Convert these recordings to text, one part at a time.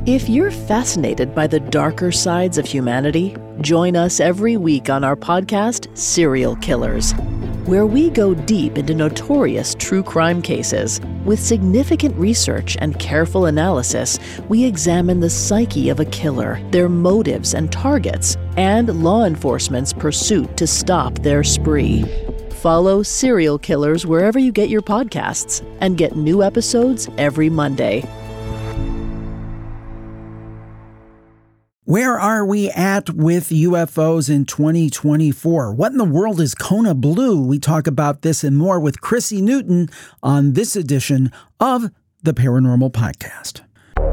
If you're fascinated by the darker sides of humanity, join us every week on our podcast, Serial Killers, where we go deep into notorious true crime cases. With significant research and careful analysis, we examine the psyche of a killer, their motives and targets, and law enforcement's pursuit to stop their spree. Follow Serial Killers wherever you get your podcasts and get new episodes every Monday. Where are we at with UFOs in 2024? What in the world is Kona Blue? We talk about this and more with Chrissy Newton on this edition of the Paranormal Podcast.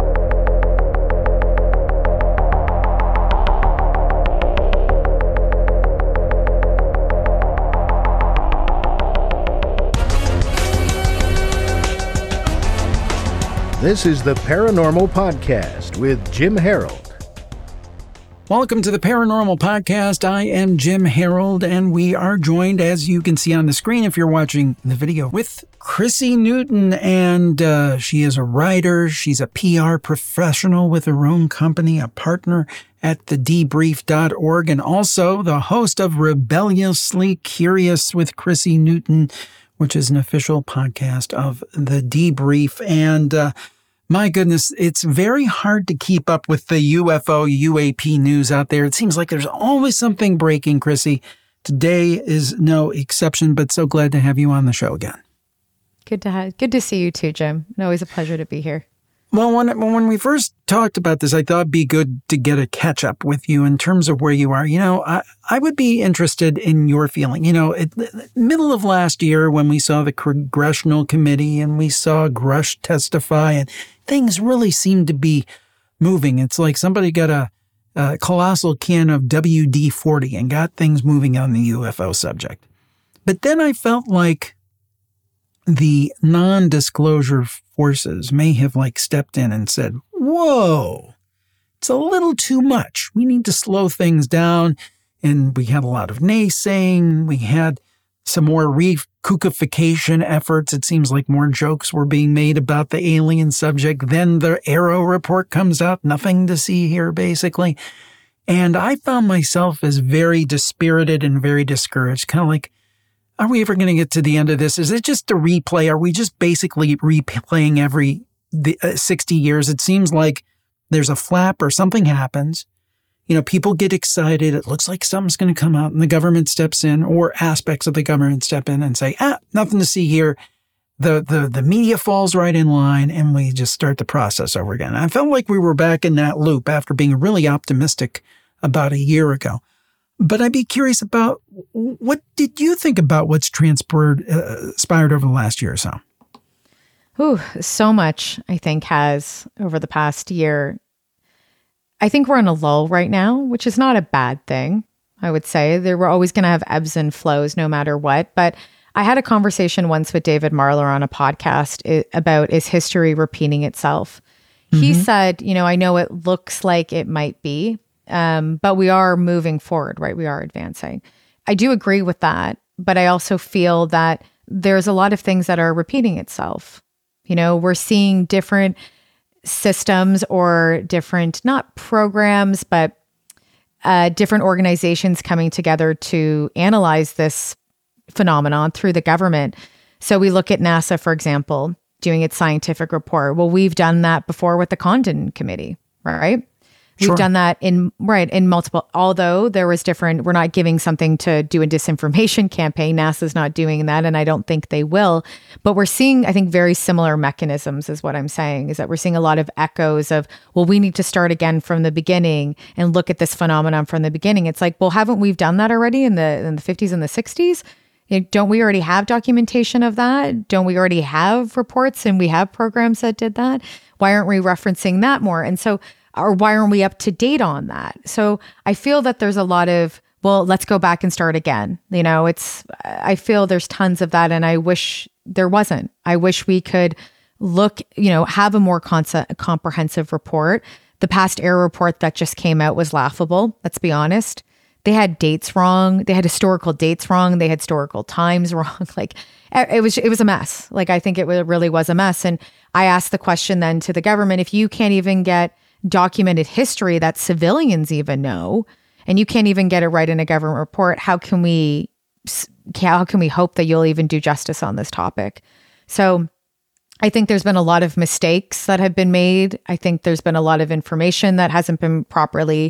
This is the Paranormal Podcast with Jim Harold. Welcome to the Paranormal Podcast. I am Jim Harold, and we are joined, as you can see on the screen if you're watching the video, with Chrissy Newton. And she is a writer. She's a PR professional with her own company, a partner at thedebrief.org, and also the host of Rebelliously Curious with Chrissy Newton, which is an official podcast of The Debrief. And my goodness, it's very hard to keep up with the UFO, UAP news out there. It seems like there's always something breaking, Chrissy. Today is no exception, but so glad to have you on the show again. Good to see you too, Jim. Always a pleasure to be here. Well, when we first talked about this, I thought it'd be good to get a catch up with you in terms of where you are. You know, I would be interested in your feeling. You know, middle of last year when we saw the Congressional Committee and we saw Grush testify and things really seemed to be moving. It's like somebody got a colossal can of WD-40 and got things moving on the UFO subject. But then I felt like the non-disclosure forces may have stepped in and said, whoa, it's a little too much. We need to slow things down. And we had a lot of naysaying. We had some more re-kookification efforts. It seems like more jokes were being made about the alien subject. Then the Arrow report comes out, nothing to see here, basically. And I found myself as very dispirited and very discouraged, kind of like, are we ever going to get to the end of this? Is it just a replay? Are we just basically replaying every 60 years? It seems like there's a flap or something happens. You know, people get excited. It looks like something's going to come out and the government steps in, or aspects of the government step in and say, nothing to see here. The media falls right in line and we just start the process over again. I felt like we were back in that loop after being really optimistic about a year ago. But I'd be curious about, what did you think about what's transpired over the last year or so? Ooh, so much, I think, has over the past year. I think we're in a lull right now, which is not a bad thing, I would say. We're always going to have ebbs and flows no matter what. But I had a conversation once with David Marler on a podcast about, is history repeating itself? Mm-hmm. He said, I know it looks like it might be, but we are moving forward, right? We are advancing. I do agree with that, but I also feel that there's a lot of things that are repeating itself. We're seeing different systems or different, not programs, but different organizations coming together to analyze this phenomenon through the government. So we look at NASA, for example, doing its scientific report. Well, we've done that before with the Condon Committee, right? We've done that in multiple, although there was different, we're not giving something to do a disinformation campaign. NASA's not doing that, and I don't think they will. But we're seeing, I think, very similar mechanisms is what I'm saying, is that we're seeing a lot of echoes of, well, we need to start again from the beginning and look at this phenomenon from the beginning. It's like, well, haven't we done that already in the 50s and the 60s? Don't we already have documentation of that? Don't we already have reports and we have programs that did that? Why aren't we referencing that more? And so, or why aren't we up to date on that? So I feel that there's a lot of, well, let's go back and start again. I feel there's tons of that, and I wish there wasn't. I wish we could look, have a more comprehensive report. The past Arrow report that just came out was laughable. Let's be honest. They had dates wrong. They had historical dates wrong. They had historical times wrong. It was a mess. I think it really was a mess. And I asked the question then to the government, if you can't even get documented history that civilians even know, and you can't even get it right in a government report, how can we hope that you'll even do justice on this topic? So I think there's been a lot of mistakes that have been made. I think there's been a lot of information that hasn't been properly,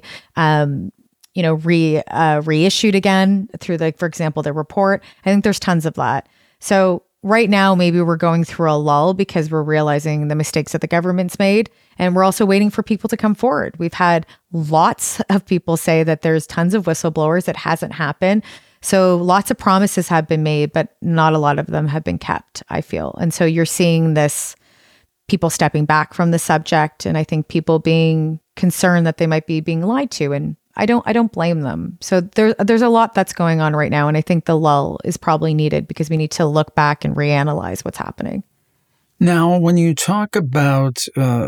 reissued again through, for example, the report. I think there's tons of that. So right now, maybe we're going through a lull because we're realizing the mistakes that the government's made, and we're also waiting for people to come forward. We've had lots of people say that there's tons of whistleblowers. It hasn't happened. So lots of promises have been made, but not a lot of them have been kept, I feel. And so you're seeing this, people stepping back from the subject, and I think people being concerned that they might be being lied to, and I don't blame them. So there's a lot that's going on right now, and I think the lull is probably needed because we need to look back and reanalyze what's happening. Now, when you talk about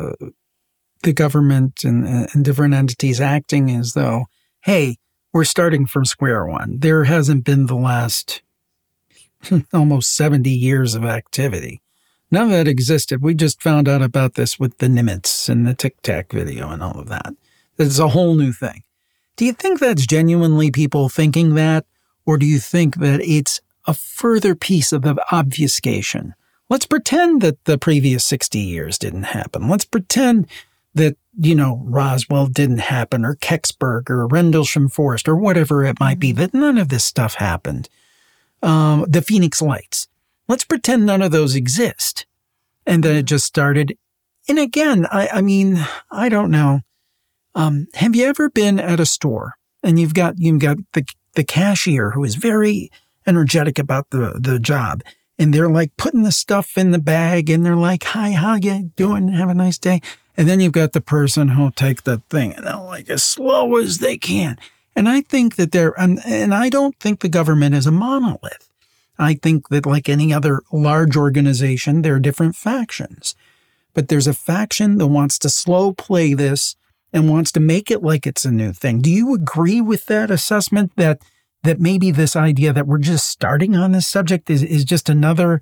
the government and different entities acting as though, hey, we're starting from square one. There hasn't been the last almost 70 years of activity. None of that existed. We just found out about this with the Nimitz and the Tic Tac video and all of that. It's a whole new thing. Do you think that's genuinely people thinking that? Or do you think that it's a further piece of obfuscation? Let's pretend that the previous 60 years didn't happen. Let's pretend that, Roswell didn't happen, or Kecksburg, or Rendlesham Forest, or whatever it might be, that none of this stuff happened. The Phoenix Lights. Let's pretend none of those exist. And that it just started. And again, I mean, I don't know. Have you ever been at a store and you've got the cashier who is very energetic about the job, and they're like putting the stuff in the bag, and they're like, "Hi, how you doing? Have a nice day." And then you've got the person who'll take the thing and they'll like as slow as they can. And I think that and I don't think the government is a monolith. I think that like any other large organization, there are different factions. But there's a faction that wants to slow play this and wants to make it like it's a new thing. Do you agree with that assessment that maybe this idea that we're just starting on this subject is just another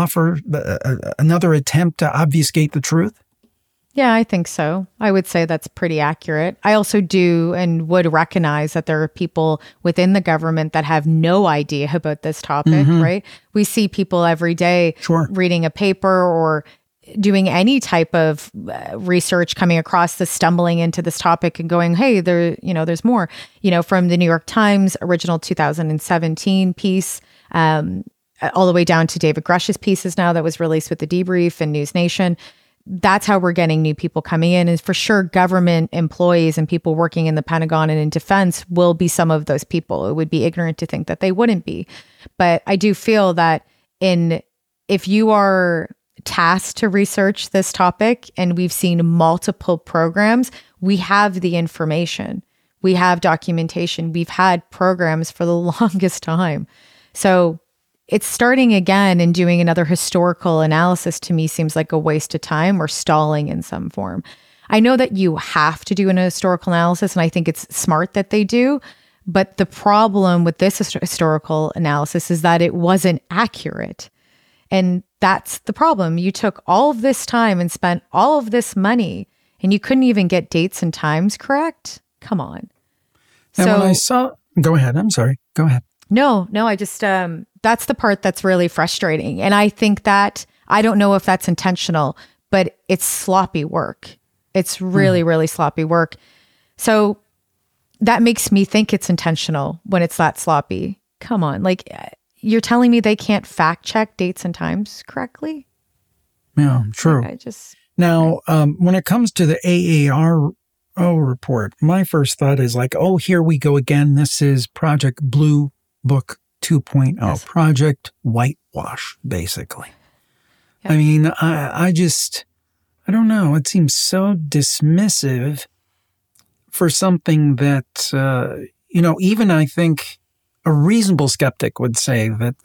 another attempt to obfuscate the truth? Yeah, I think so. I would say that's pretty accurate. I also do and would recognize that there are people within the government that have no idea about this topic, right? We see people every day reading a paper or doing any type of research, coming across this, stumbling into this topic and going, hey, there's more, from the New York Times original 2017 piece, all the way down to David Grush's pieces now that was released with The Debrief and News Nation. That's how we're getting new people coming in. And for sure, government employees and people working in the Pentagon and in defense will be some of those people. It would be ignorant to think that they wouldn't be. But I do feel that if you are tasked to research this topic, and we've seen multiple programs, we have the information, we have documentation, we've had programs for the longest time. So it's starting again and doing another historical analysis to me seems like a waste of time or stalling in some form. I know that you have to do an historical analysis, and I think it's smart that they do. But the problem with this historical analysis is that it wasn't accurate. And that's the problem. You took all of this time and spent all of this money, and you couldn't even get dates and times correct? Come on. And when I saw... Go ahead. I'm sorry. Go ahead. No, I just... that's the part that's really frustrating. And I think that... I don't know if that's intentional, but it's sloppy work. It's really, really sloppy work. So that makes me think it's intentional when it's that sloppy. Come on. Like... You're telling me they can't fact check dates and times correctly? Yeah, true. Now, when it comes to the AARO report, my first thought is like, oh, here we go again. This is Project Blue Book 2.0, Project Whitewash, basically. Yep. I mean, I don't know. It seems so dismissive for something that, even I think a reasonable skeptic would say that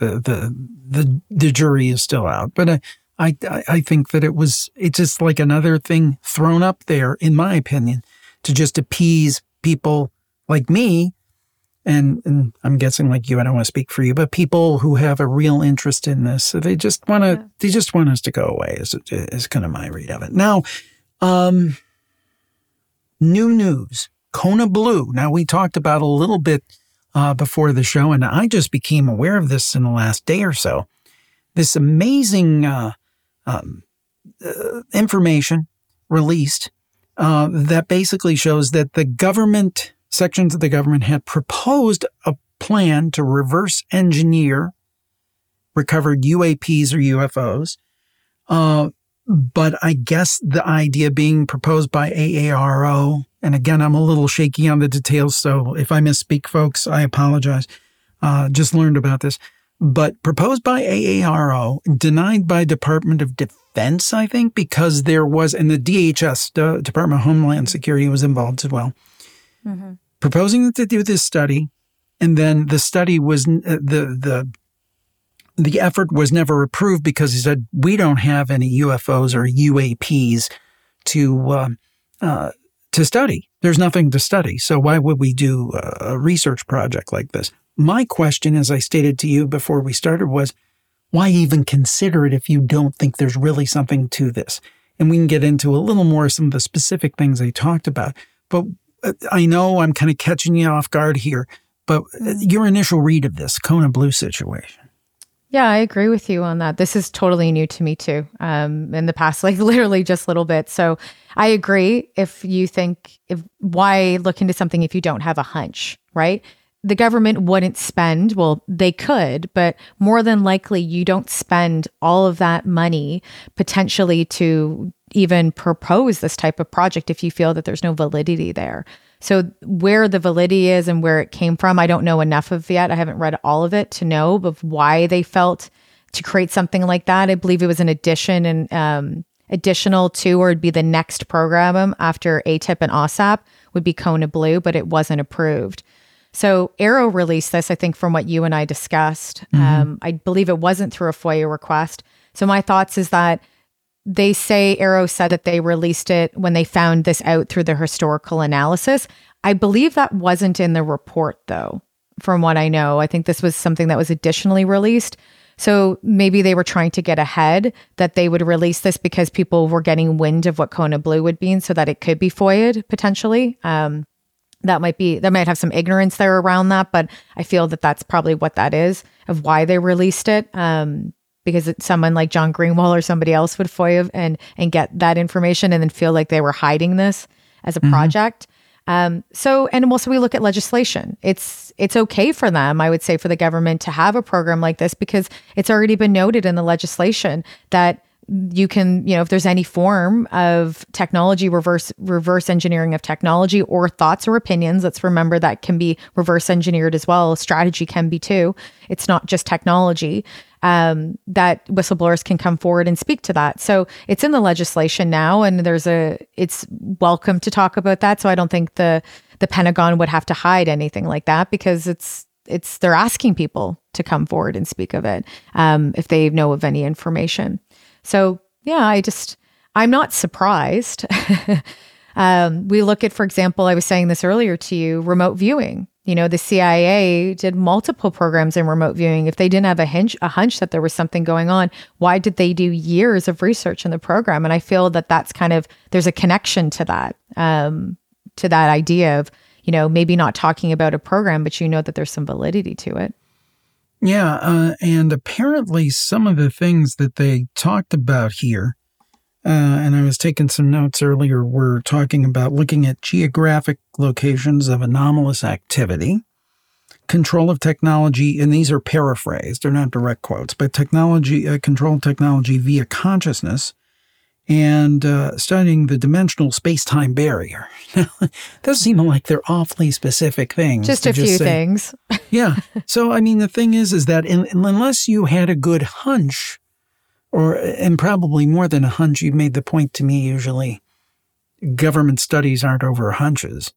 the jury is still out. But I think that it's just like another thing thrown up there, in my opinion, to just appease people like me. And I'm guessing like you, I don't want to speak for you, but people who have a real interest in this. So they just want us to go away is kind of my read of it. Now, New news, Kona Blue. Now, we talked about a little bit before the show, and I just became aware of this in the last day or so. This amazing information released that basically shows that the government, sections of the government had proposed a plan to reverse engineer recovered UAPs or UFOs. But I guess the idea being proposed by AARO, and again, I'm a little shaky on the details, so if I misspeak, folks, I apologize. Just learned about this. But proposed by AARO, denied by Department of Defense, I think, because there was, and the DHS, the Department of Homeland Security, was involved as well, proposing to do this study, and then the study was, the effort was never approved because he said, we don't have any UFOs or UAPs to study. There's nothing to study. So why would we do a research project like this? My question, as I stated to you before we started, was why even consider it if you don't think there's really something to this? And we can get into a little more some of the specific things they talked about. But I know I'm kind of catching you off guard here, but your initial read of this Kona Blue situation. Yeah, I agree with you on that. This is totally new to me too. In the past, like literally just a little bit. So I agree. If you think, why look into something if you don't have a hunch, right? The government wouldn't spend, well, they could, but more than likely you don't spend all of that money potentially to even propose this type of project if you feel that there's no validity there. So where the validity is and where it came from, I don't know enough of yet. I haven't read all of it to know of why they felt to create something like that. I believe it was an addition and additional to, or it'd be the next program after ATIP and OSAP would be Kona Blue, but it wasn't approved. So AARO released this, I think, from what you and I discussed. I believe it wasn't through a FOIA request. So my thoughts is that they say AARO said that they released it when they found this out through their historical analysis. I believe that wasn't in the report, though, from what I know. I think this was something that was additionally released. So maybe they were trying to get ahead that they would release this because people were getting wind of what Kona Blue would be, and so that it could be FOIA'd potentially. That might have some ignorance there around that, but I feel that that's probably what that is, of why they released it. Because someone like John Greenwald or somebody else would FOIA and get that information and then feel like they were hiding this as a project. So we look at legislation. It's okay for them, I would say, for the government to have a program like this because it's already been noted in the legislation that you can, if there's any form of technology, reverse engineering of technology or thoughts or opinions, let's remember that can be reverse engineered as well. Strategy can be too. It's not just technology. That whistleblowers can come forward and speak to that. So it's in the legislation now, and it's welcome to talk about that. So I don't think the Pentagon would have to hide anything like that because they're asking people to come forward and speak of it if they know of any information. So yeah, I'm not surprised. We look at, for example, I was saying this earlier to you, remote viewing. The CIA did multiple programs in remote viewing. If they didn't have a hunch that there was something going on, why did they do years of research in the program? And I feel that that's there's a connection to that idea of, maybe not talking about a program, but that there's some validity to it. Yeah, and apparently some of the things that they talked about here, and I was taking some notes earlier, were talking about looking at geographic locations of anomalous activity, control of technology, and these are paraphrased, they're not direct quotes, but control of technology via consciousness, and studying the dimensional space-time barrier. Those seem like they're awfully specific things. Just a few things. Yeah. So, the thing is that unless you had a good hunch, and probably more than a hunch, you've made the point to me usually, government studies aren't over hunches.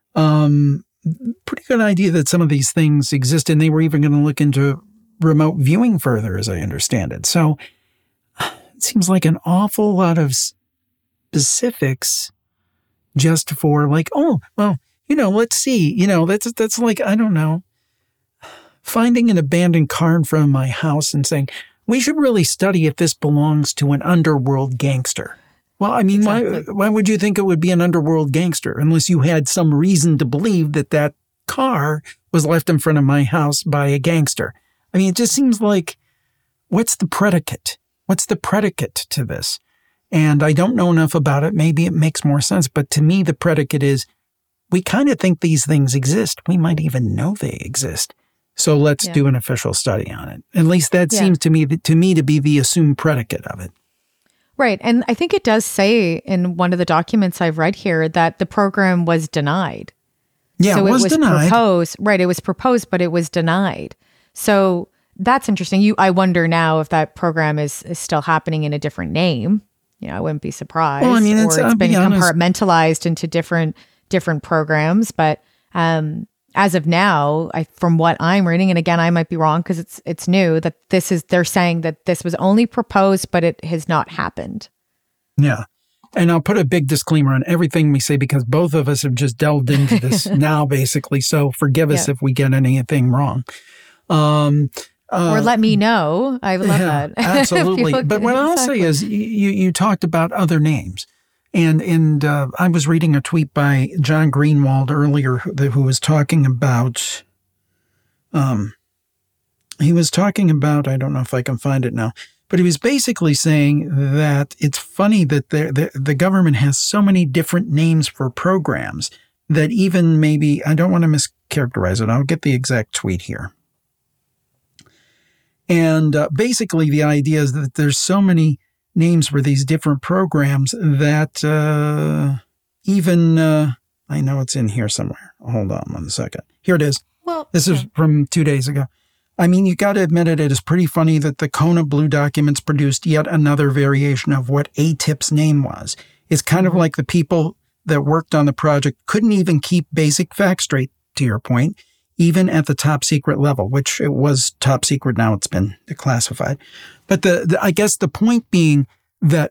Pretty good idea that some of these things exist, and they were even going to look into remote viewing further, as I understand it. So it seems like an awful lot of specifics just for let's see, that's like, I don't know, finding an abandoned car in front of my house and saying, we should really study if this belongs to an underworld gangster. Well, I mean, Exactly. why would you think it would be an underworld gangster unless you had some reason to believe that car was left in front of my house by a gangster? I mean, it just seems like, what's the predicate? What's the predicate to this? And I don't know enough about it. Maybe it makes more sense. But to me, the predicate is, we kind of think these things exist. We might even know they exist. So let's do an official study on it. At least that seems to me to be the assumed predicate of it. Right. And I think it does say in one of the documents I've read here that the program was denied. Yeah, so it was denied. Proposed. Right. It was proposed, but it was denied. So that's interesting. I wonder now if that program is still happening in a different name. I wouldn't be surprised. Well, I mean, it's been compartmentalized into different programs. But as of now, from what I'm reading, and again, I might be wrong because it's new, that they're saying that this was only proposed, but it has not happened. Yeah. And I'll put a big disclaimer on everything we say because both of us have just delved into this now, basically. So forgive us if we get anything wrong. Or let me know. I would love that. Absolutely. But what I'll say is you talked about other names. And I was reading a tweet by John Greenwald earlier who was talking about, I don't know if I can find it now, but he was basically saying that it's funny that the government has so many different names for programs that even maybe, I don't want to mischaracterize it. I'll get the exact tweet here. And basically the idea is that there's so many names for these different programs that I know it's in here somewhere. Hold on 1 second. Here it is. Well, this is from 2 days ago. I mean, you got to admit it is pretty funny that the Kona Blue documents produced yet another variation of what ATIP's name was. It's kind of like the people that worked on the project couldn't even keep basic facts straight, to your point, even at the top secret level, which it was top secret. Now it's been declassified. But I guess the point being that,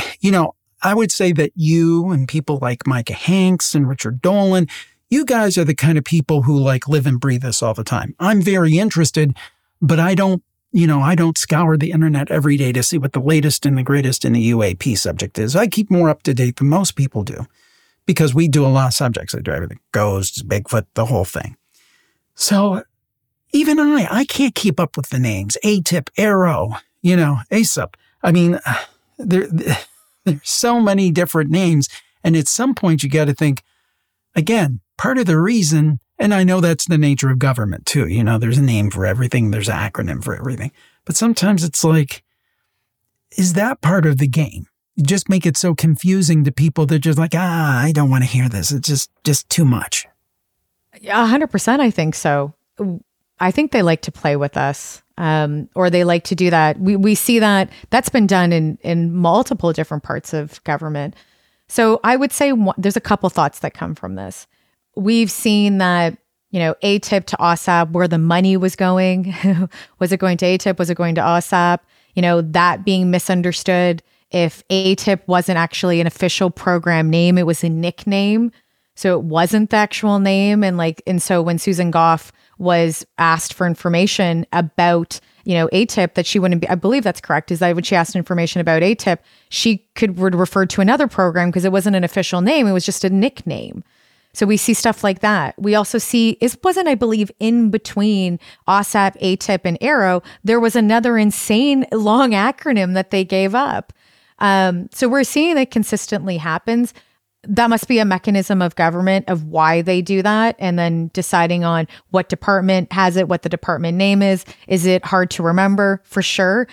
I would say that you and people like Micah Hanks and Richard Dolan, you guys are the kind of people who live and breathe this all the time. I'm very interested, but I don't scour the internet every day to see what the latest and the greatest in the UAP subject is. I keep more up to date than most people do because we do a lot of subjects. I do everything, ghosts, Bigfoot, the whole thing. So even I can't keep up with the names. ATIP, Arrow, ASAP. I mean, there's so many different names. And at some point you got to think, again, part of the reason, and I know that's the nature of government too. There's a name for everything. There's an acronym for everything. But sometimes it's like, is that part of the game? You just make it so confusing to people that just I don't want to hear this. It's just too much. 100%. I think so. I think they like to play with us, or they like to do that. We see that's been done in multiple different parts of government. So I would say there's a couple thoughts that come from this. We've seen that, ATIP to OSAP, where the money was going. Was it going to ATIP? Was it going to OSAP? That being misunderstood. If ATIP wasn't actually an official program name, it was a nickname. So it wasn't the actual name. And so when Susan Goff was asked for information about, ATIP, that she wouldn't be, I believe that's correct, is that when she asked information about ATIP, she would refer to another program because it wasn't an official name. It was just a nickname. So we see stuff like that. We also see, I believe, in between OSAP, ATIP, and Arrow, there was another insane long acronym that they gave up. So we're seeing that consistently happens. That must be a mechanism of government of why they do that, and then deciding on what department has it, what the department name is. Is it hard to remember? For sure.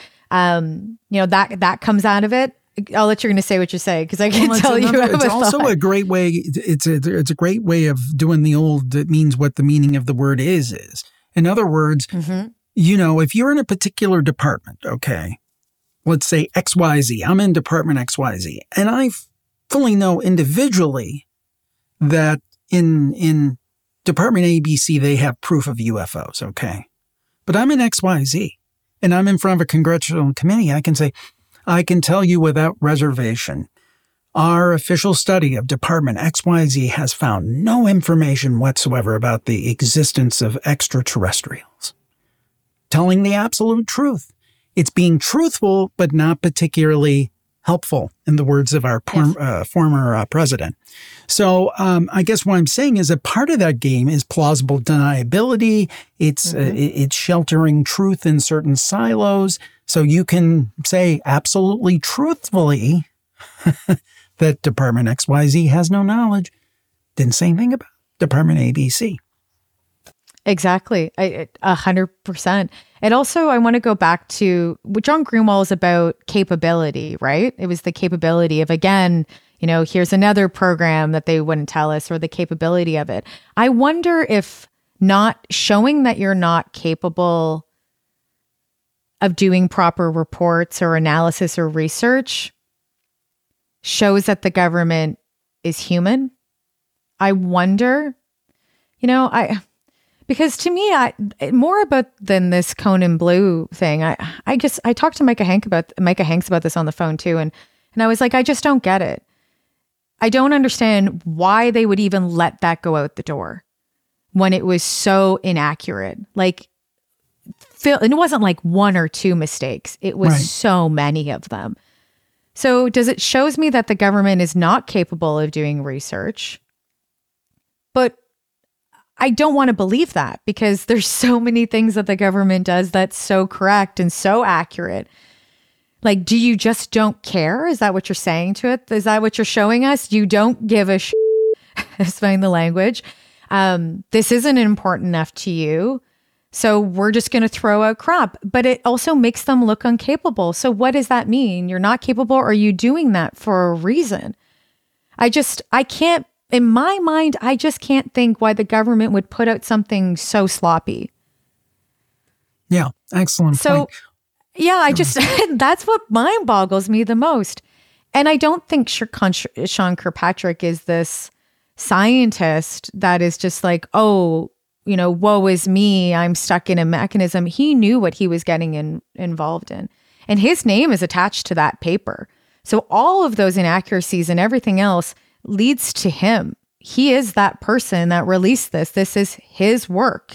That comes out of it. I'll let you say what you say because I can't tell you. It's also a great way. It's a great way of doing the old. It means what the meaning of the word is. In other words, if you're in a particular department, okay, let's say XYZ. I'm in department XYZ, and I fully know individually that in Department ABC, they have proof of UFOs, okay? But I'm in XYZ, and I'm in front of a congressional committee. I can tell you without reservation, our official study of Department XYZ has found no information whatsoever about the existence of extraterrestrials. Telling the absolute truth. It's being truthful, but not particularly helpful, in the words of our former president. So I guess what I'm saying is a part of that game is plausible deniability. It's it's sheltering truth in certain silos. So you can say absolutely truthfully that Department XYZ has no knowledge. Didn't say anything about Department ABC. Exactly. 100%. And also, I want to go back to what John Greenwald is about capability, right? It was the capability of, again, here's another program that they wouldn't tell us, or the capability of it. I wonder if not showing that you're not capable of doing proper reports or analysis or research shows that the government is human. I wonder, because to me, more about than this Conan Blue thing. I talked to Micah Hanks about this on the phone too, and I was like, I just don't get it. I don't understand why they would even let that go out the door when it was so inaccurate. Like, it wasn't like one or two mistakes; it was so many of them. So it shows me that the government is not capable of doing research, but I don't want to believe that, because there's so many things that the government does that's so correct and so accurate. Like, do you just don't care? Is that what you're saying to it? Is that what you're showing us? You don't give a shit, explain the language. This isn't important enough to you, so we're just going to throw out crap. But it also makes them look incapable. So what does that mean? You're not capable, or are you doing that for a reason? I can't. In my mind, I just can't think why the government would put out something so sloppy. Yeah, excellent point. Yeah, that's what mind boggles me the most. And I don't think Sean Kirkpatrick is this scientist that is just like, oh, woe is me, I'm stuck in a mechanism. He knew what he was getting involved in. And his name is attached to that paper. So all of those inaccuracies and everything else leads to him. He is that person that released this. This is his work.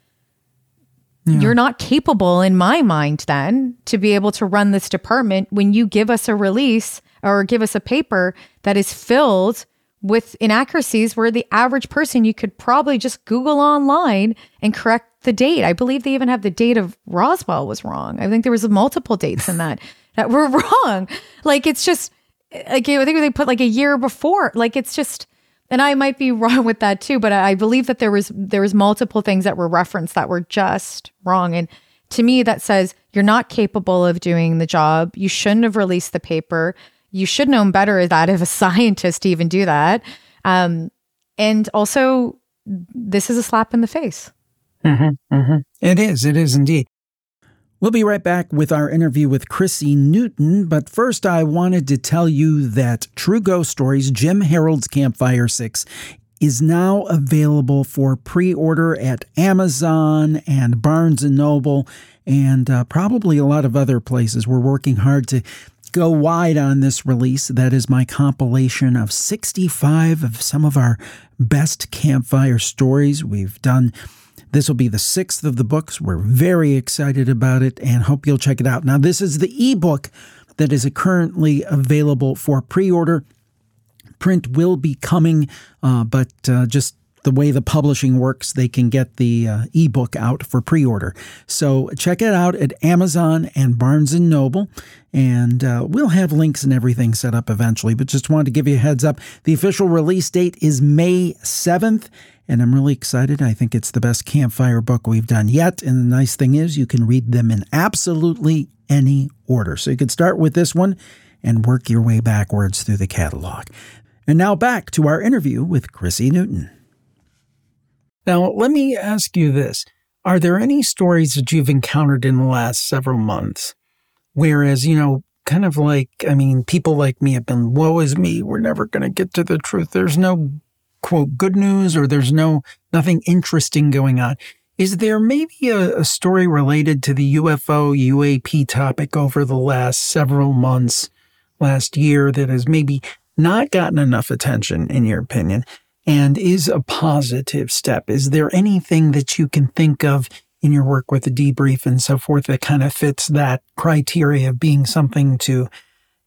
Yeah. You're not capable, in my mind, then, to be able to run this department when you give us a release or give us a paper that is filled with inaccuracies where the average person, you could probably just Google online and correct the date. I believe they even have the date of Roswell was wrong. I think there was multiple dates in that were wrong. Like, it's just, like, I think they put like a year before. Like, it's just, and I might be wrong with that too, but I believe that there was multiple things that were referenced that were just wrong. And to me, that says you're not capable of doing the job. You shouldn't have released the paper. You should know better that if a scientist to even do that. And also, this is a slap in the face. Mm-hmm, mm-hmm. It is indeed. We'll be right back with our interview with Chrissy Newton, but first I wanted to tell you that True Ghost Stories, Jim Harold's Campfire 6, is now available for pre-order at Amazon and Barnes & Noble and probably a lot of other places. We're working hard to go wide on this release. That is my compilation of 65 of some of our best campfire stories we've done. This will be the 6th of the books. We're very excited about it and hope you'll check it out. Now, this is the ebook that is currently available for pre-order. Print will be coming, but just the way the publishing works, they can get the ebook out for pre-order. So check it out at Amazon and Barnes & Noble, and we'll have links and everything set up eventually, but just wanted to give you a heads up. The official release date is May 7th, and I'm really excited. I think it's the best campfire book we've done yet, and the nice thing is you can read them in absolutely any order. So you could start with this one and work your way backwards through the catalog. And now back to our interview with Chrissy Newton. Now, let me ask you this. Are there any stories that you've encountered in the last several months? Whereas, kind of like, people like me have been, woe is me, we're never going to get to the truth. There's no, quote, good news, or there's nothing interesting going on. Is there maybe a story related to the UFO, UAP topic over the last several months, last year, that has maybe not gotten enough attention, in your opinion, and is a positive step? Is there anything that you can think of in your work with the debrief and so forth that kind of fits that criteria of being something to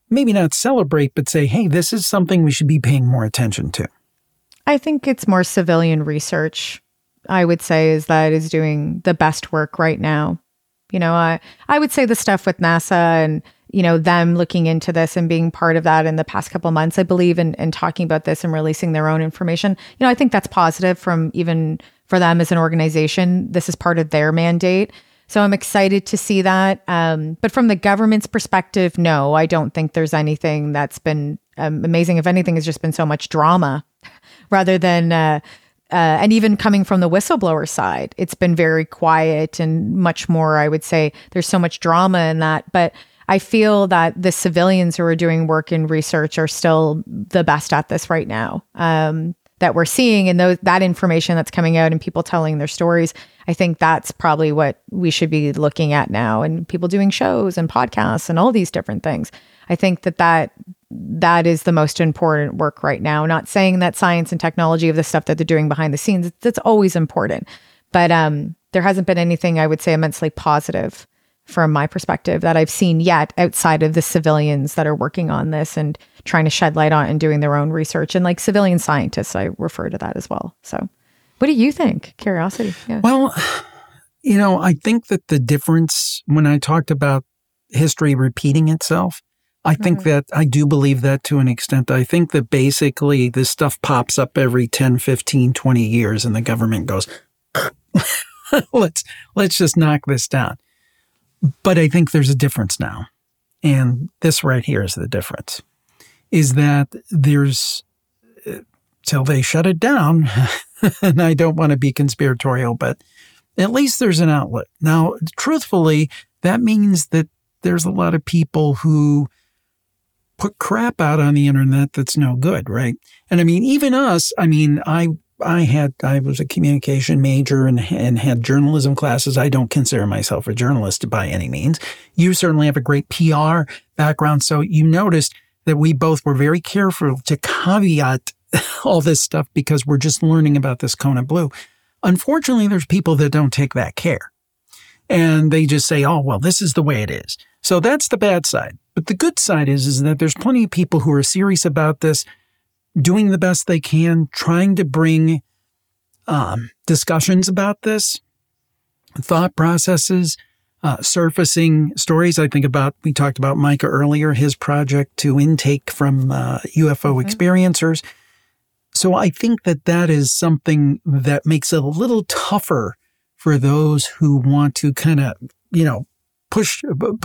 maybe not celebrate, but say, hey, this is something we should be paying more attention to? I think it's more civilian research, I would say, is doing the best work right now. I would say the stuff with NASA and, them looking into this and being part of that in the past couple of months, I believe in talking about this and releasing their own information. I think that's positive from even for them as an organization. This is part of their mandate. So I'm excited to see that. But from the government's perspective, no, I don't think there's anything that's been amazing. If anything, it's just been so much drama rather than, and even coming from the whistleblower side, it's been very quiet and much more, I would say, there's so much drama in that. But I feel that the civilians who are doing work in research are still the best at this right now. That we're seeing, and that information that's coming out and people telling their stories, I think that's probably what we should be looking at now, and people doing shows and podcasts and all these different things. I think that is the most important work right now. Not saying that science and technology of the stuff that they're doing behind the scenes, that's always important. But there hasn't been anything I would say immensely positive from my perspective that I've seen yet outside of the civilians that are working on this and trying to shed light on and doing their own research. And like civilian scientists, I refer to that as well. So what do you think? Curiosity. Yeah. Well, I think that the difference when I talked about history repeating itself, I think that I do believe that to an extent. I think that basically this stuff pops up every 10, 15, 20 years and the government goes, let's just knock this down. But I think there's a difference now. And this right here is the difference, is that there's, till they shut it down, and I don't want to be conspiratorial, but at least there's an outlet. Now, truthfully, that means that there's a lot of people who put crap out on the internet that's no good, right? And I mean, even us, I was a communication major and had journalism classes. I don't consider myself a journalist by any means. You certainly have a great PR background. So you noticed that we both were very careful to caveat all this stuff because we're just learning about this Kona Blue. Unfortunately, there's people that don't take that care. And they just say, oh, well, this is the way it is. So that's the bad side. But the good side is that there's plenty of people who are serious about this, doing the best they can, trying to bring discussions about this, thought processes, surfacing stories. I think we talked about Micah earlier, his project to intake from UFO experiencers. So I think that is something that makes it a little tougher for those who want to kind of, push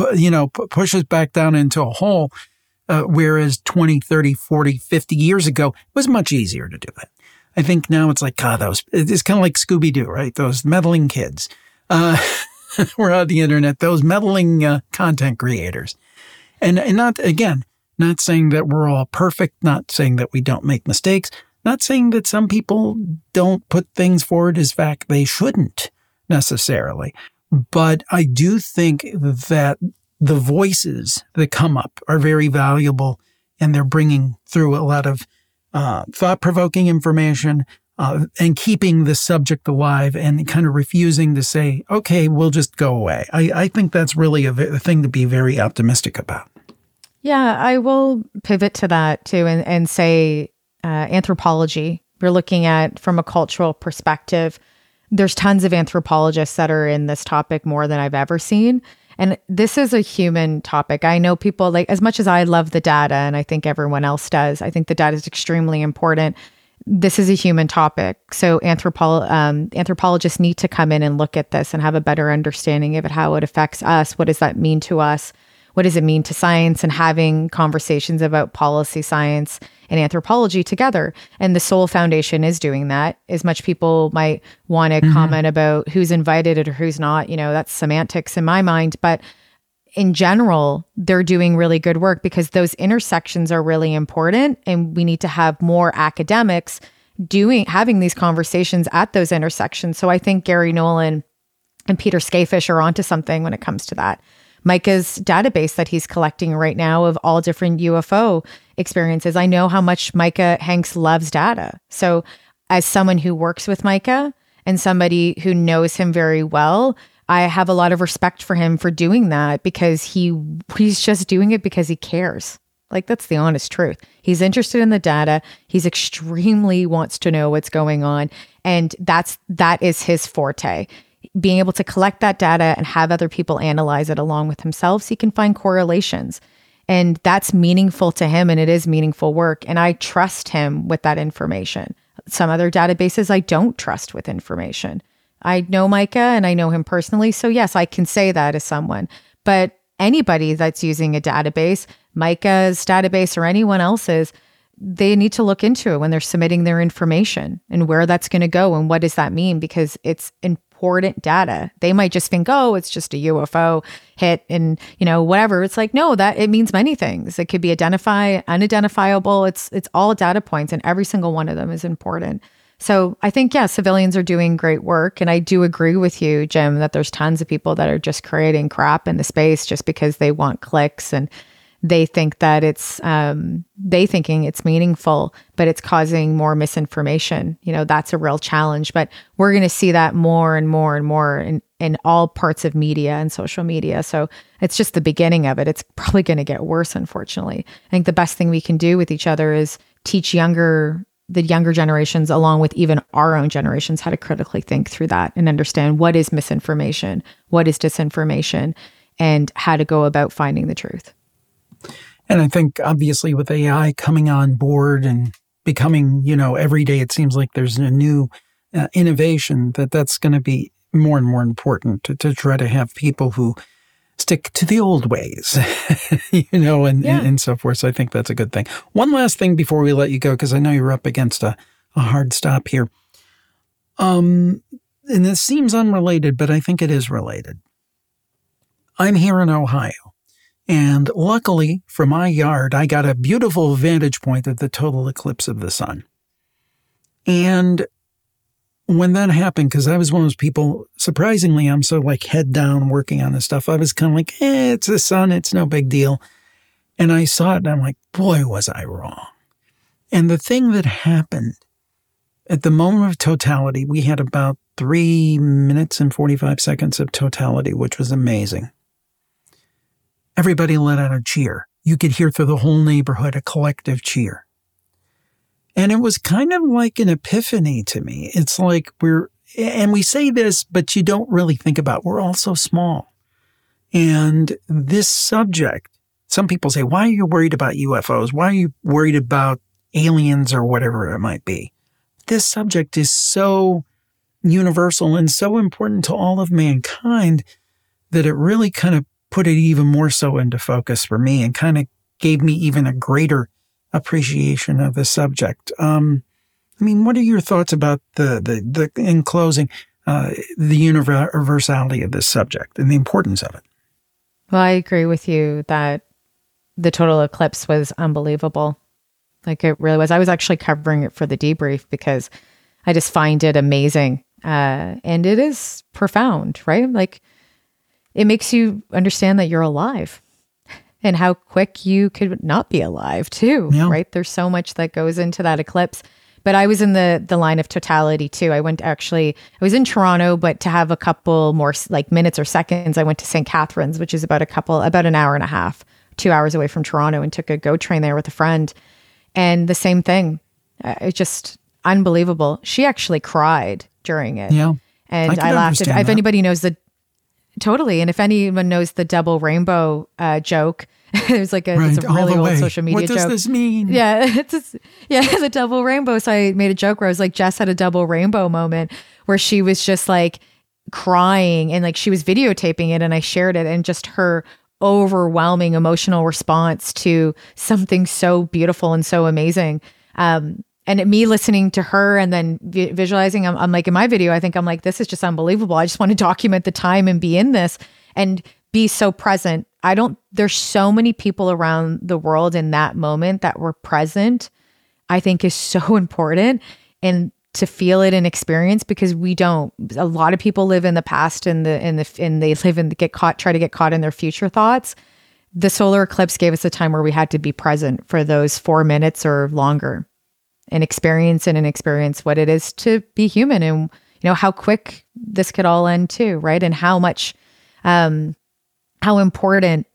us back down into a hole. Whereas 20, 30, 40, 50 years ago, it was much easier to do that. I think now it's like, it's kind of like Scooby-Doo, right? Those meddling kids were on the internet, those meddling content creators. And not saying that we're all perfect, not saying that we don't make mistakes, not saying that some people don't put things forward as fact they shouldn't necessarily. But I do think that the voices that come up are very valuable, and they're bringing through a lot of thought-provoking information and keeping the subject alive and kind of refusing to say, okay, we'll just go away. I think that's really a thing to be very optimistic about. Yeah, I will pivot to that too and say anthropology. We're looking at from a cultural perspective. There's tons of anthropologists that are in this topic more than I've ever seen. And this is a human topic. I know people, like, as much as I love the data, and I think everyone else does, I think the data is extremely important. This is a human topic. So anthropologists need to come in and look at this and have a better understanding of it, how it affects us. What does that mean to us? What does it mean to science, and having conversations about policy science and anthropology together. And the Soul Foundation is doing that. As much people might want to comment about who's invited or who's not, that's semantics in my mind. But in general, they're doing really good work because those intersections are really important. And we need to have more academics having these conversations at those intersections. So I think Gary Nolan and Peter Skafish are onto something when it comes to that. Micah's database that he's collecting right now of all different UFO experiences. I know how much Micah Hanks loves data. So as someone who works with Micah and somebody who knows him very well, I have a lot of respect for him for doing that because he's just doing it because he cares. Like, that's the honest truth. He's interested in the data. He's extremely wants to know what's going on. And that is his forte. Being able to collect that data and have other people analyze it along with himself so he can find correlations. And that's meaningful to him, and it is meaningful work. And I trust him with that information. Some other databases I don't trust with information. I know Micah and I know him personally. So yes, I can say that as someone. But anybody that's using a database, Micah's database or anyone else's, they need to look into it when they're submitting their information and where that's going to go and what does that mean, because it's important data. They might just think, oh, it's just a UFO hit and, whatever. It's like, no, that it means many things. It could be unidentifiable. It's all data points, and every single one of them is important. So I think, yeah, civilians are doing great work. And I do agree with you, Jim, that there's tons of people that are just creating crap in the space just because they want clicks and they think that it's, thinking it's meaningful, but it's causing more misinformation. That's a real challenge, but we're going to see that more and more and more in all parts of media and social media. So it's just the beginning of it. It's probably going to get worse, unfortunately. I think the best thing we can do with each other is teach the younger generations, along with even our own generations, how to critically think through that and understand what is misinformation, what is disinformation, and how to go about finding the truth. And I think obviously with AI coming on board and becoming, every day it seems like there's a new innovation, that's going to be more and more important to try to have people who stick to the old ways, and so forth. So I think that's a good thing. One last thing before we let you go, because I know you're up against a hard stop here. And this seems unrelated, but I think it is related. I'm here in Ohio. And luckily, from my yard, I got a beautiful vantage point of the total eclipse of the sun. And when that happened, because I was one of those people, surprisingly, I'm so head down working on this stuff. I was kind of like, it's the sun, it's no big deal. And I saw it and I'm like, boy, was I wrong. And the thing that happened at the moment of totality, we had about 3 minutes and 45 seconds of totality, which was amazing. Everybody let out a cheer. You could hear through the whole neighborhood a collective cheer. And it was kind of like an epiphany to me. It's like we say this, but you don't really think about, we're all so small. And this subject, some people say, why are you worried about UFOs? Why are you worried about aliens or whatever it might be? This subject is so universal and so important to all of mankind that it really kind of put it even more so into focus for me and kind of gave me even a greater appreciation of the subject. What are your thoughts about the in closing, the universality of this subject and the importance of it? Well, I agree with you that the total eclipse was unbelievable. It really was. I was actually covering it for the debrief because I just find it amazing. And it is profound, right? It makes you understand that you're alive and how quick you could not be alive too, right? There's so much that goes into that eclipse. But I was in the line of totality too. I was in Toronto, but to have a couple more minutes or seconds, I went to St. Catharines, which is about an hour and a half, 2 hours away from Toronto, and took a GO train there with a friend. And the same thing. It's just unbelievable. She actually cried during it. Yeah. And I laughed. If anybody knows Totally. And if anyone knows the double rainbow joke, there's it's a really old social media joke. What does this mean? Yeah, the double rainbow. So I made a joke where I was like, Jess had a double rainbow moment where she was just crying and she was videotaping it, and I shared it, and just her overwhelming emotional response to something so beautiful and so amazing. And me listening to her and then visualizing, I'm in my video, I think I'm this is just unbelievable. I just want to document the time and be in this and be so present. There's so many people around the world in that moment that were present, I think is so important, and to feel it and experience, because a lot of people live in the past and they try to get caught in their future thoughts. The solar eclipse gave us a time where we had to be present for those 4 minutes or longer. And experience what it is to be human, and how quick this could all end too, right? And how much how important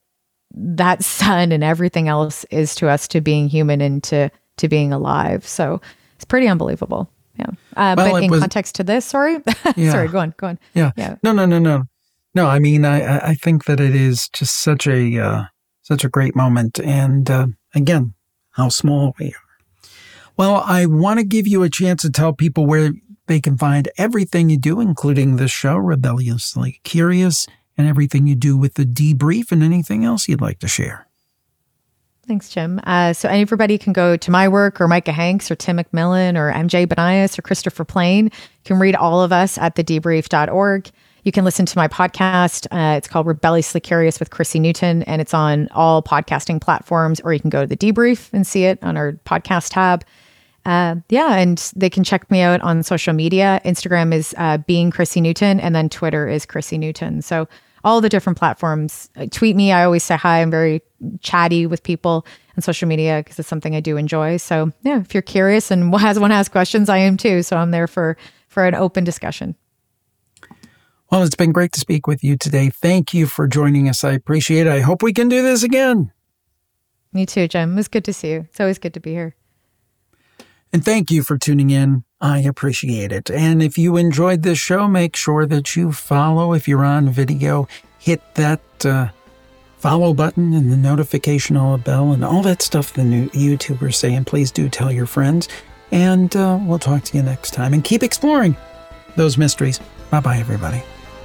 that sun and everything else is to us, to being human and to being alive. So it's pretty unbelievable. Yeah. But in context to this, sorry. Yeah. Sorry, go on. Yeah. No, I mean, I think that it is just such a great moment. And again, how small we are. Well, I want to give you a chance to tell people where they can find everything you do, including this show, Rebelliously Curious, and everything you do with the debrief and anything else you'd like to share. Thanks, Jim. So everybody can go to my work or Micah Hanks or Tim McMillan or MJ Banias or Christopher Plain. You can read all of us at thedebrief.org. You can listen to my podcast. It's called Rebelliously Curious with Chrissy Newton, and it's on all podcasting platforms, or you can go to the debrief and see it on our podcast tab. And they can check me out on social media. Instagram is being Chrissy Newton, and then Twitter is Chrissy Newton. So all the different platforms. Tweet me. I always say hi. I'm very chatty with people on social media because it's something I do enjoy. So yeah, if you're curious and want to ask questions, I am too. So I'm there for an open discussion. Well, it's been great to speak with you today. Thank you for joining us. I appreciate it. I hope we can do this again. Me too, Jim. It was good to see you. It's always good to be here. And thank you for tuning in. I appreciate it. And if you enjoyed this show, make sure that you follow. If you're on video, hit that follow button and the notification bell and all that stuff the new YouTubers say. And please do tell your friends. And we'll talk to you next time. And keep exploring those mysteries. Bye-bye, everybody.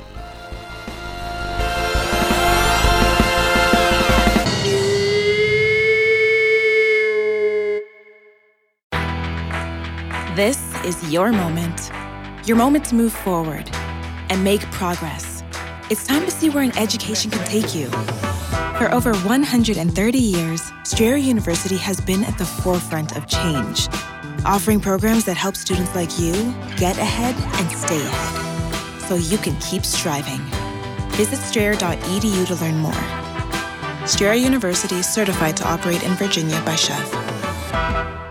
This is your moment to move forward and make progress. It's time to see where an education can take you. For over 130 years, Strayer University has been at the forefront of change, offering programs that help students like you get ahead and stay ahead, so you can keep striving. Visit strayer.edu to learn more. Strayer University is certified to operate in Virginia by Chev.